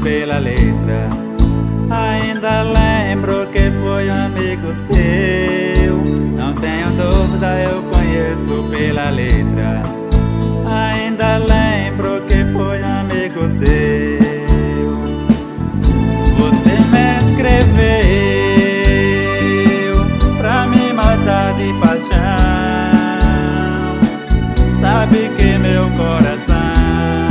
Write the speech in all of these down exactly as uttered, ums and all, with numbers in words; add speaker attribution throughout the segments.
Speaker 1: pela letra. Ainda lembro que foi um amigo seu. Não tenho dúvida, eu conheço pela letra. Ainda lembro que foi um amigo seu. Você me escreveu pra me matar de paixão. Sabe que meu coração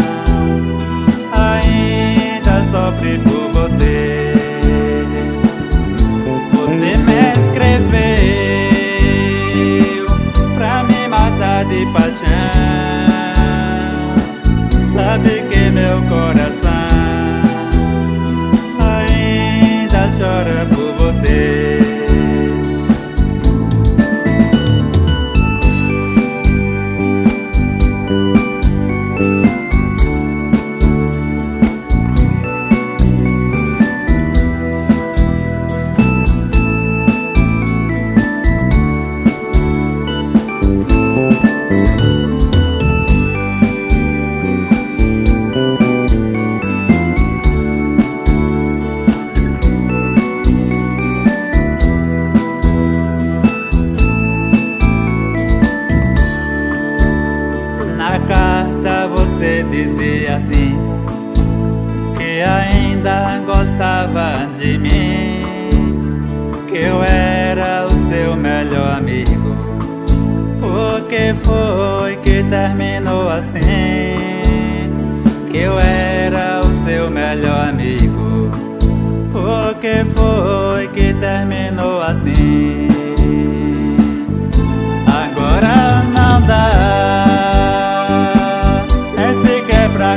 Speaker 1: ainda sofre por você. Você me escreveu pra me matar de paixão. Sabe que meu coração ainda chora por você. Na carta você dizia assim, que ainda gostava de mim, que eu era o seu melhor amigo. Por que foi que terminou assim? Que eu era o seu melhor amigo. Por que foi que terminou assim? Agora não dá pra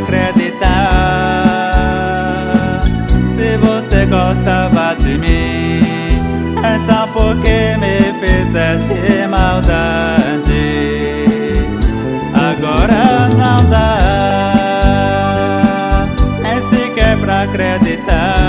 Speaker 1: acreditar. Se você gostava de mim, então por que me fizeste maldade? Agora não dá nem sequer pra acreditar.